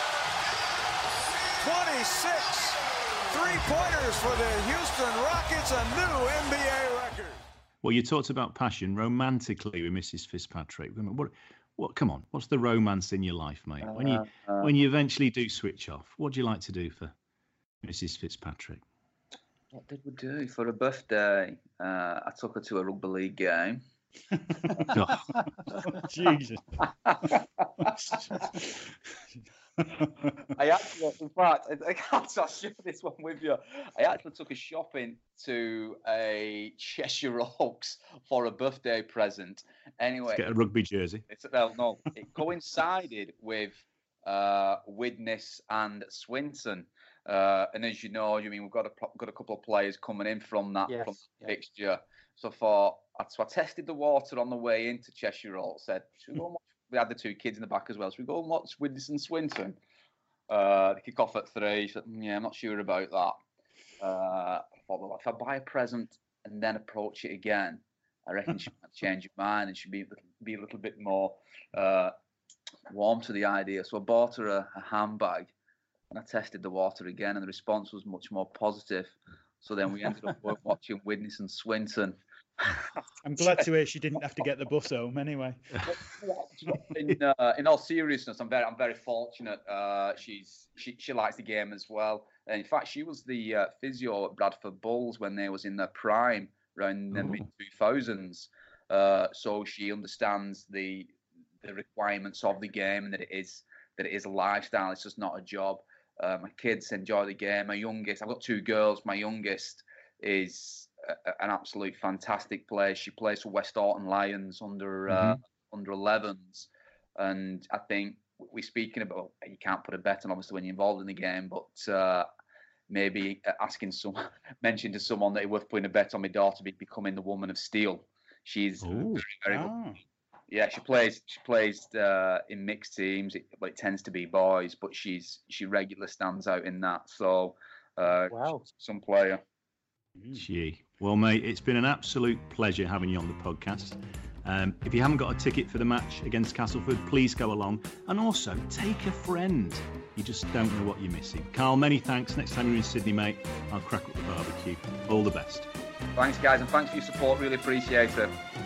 26 three-pointers for the Houston Rockets, a new NBA record. Well, you talked about passion romantically with Mrs. Fitzpatrick. What? Come on, what's the romance in your life, mate? When you eventually do switch off, what do you like to do for Mrs. Fitzpatrick? What did we do for her birthday? I took her to a rugby league game. Oh, Jesus. I actually, in fact, I'll share this one with you. I actually took her shopping to a Cheshire Oaks for a birthday present. Anyway, get a rugby jersey. It coincided with Widnes and Swinton. And as you know, we've got a couple of players coming in from that fixture. So I tested the water on the way into Cheshire Oaks. Said, should we go and watch? We had the two kids in the back as well. Should we go and watch Widnes and Swinton? They kick off at 3. Said, yeah, I'm not sure about that. I thought, well, if I buy a present and then approach it again, I reckon she might change her mind and she'd be a little bit more warm to the idea. So I bought her a handbag. And I tested the water again, and the response was much more positive. So then we ended up watching Widnes and Swinton. I'm glad to hear she didn't have to get the bus home anyway. In all seriousness, I'm very fortunate. She likes the game as well. And in fact, she was the physio at Bradford Bulls when they was in their prime around the mid-2000s. So she understands the requirements of the game and that it is a lifestyle. It's just not a job. My kids enjoy the game. I've got 2 girls. My youngest is an absolute fantastic player. She plays for West Orton Lions under 11s, and I think we're speaking about, you can't put a bet on obviously when you're involved in the game, but maybe mentioning to someone that it's worth putting a bet on my daughter becoming the woman of steel. She's very good. Yeah, she plays in mixed teams. It tends to be boys, but she regularly stands out in that. So, wow, some player. Well, mate, it's been an absolute pleasure having you on the podcast. If you haven't got a ticket for the match against Castleford, please go along. And also, take a friend. You just don't know what you're missing. Carl, many thanks. Next time you're in Sydney, mate, I'll crack up the barbecue. All the best. Thanks, guys, and thanks for your support. Really appreciate it.